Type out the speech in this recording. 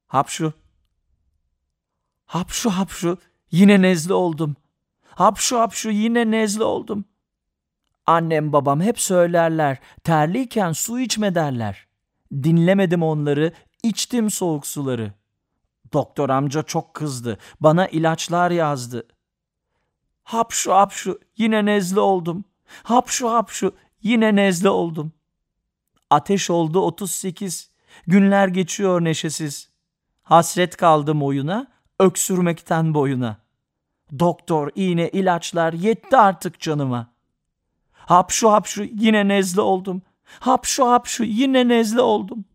Hapşu. Hapşu hapşu yine nezle oldum. Hapşu hapşu yine nezle oldum. Annem babam hep söylerler, terliyken su içme derler. Dinlemedim onları, içtim soğuk suları. Doktor amca çok kızdı, bana ilaçlar yazdı. Hapşu hapşu yine nezle oldum. Hapşu hapşu yine nezle oldum. Ateş oldu 38, günler geçiyor neşesiz. Hasret kaldım oyuna, öksürmekten boyuna. Doktor, iğne, ilaçlar yetti artık canıma. Hapşu hapşu yine nezle oldum. Hapşu hapşu yine nezle oldum.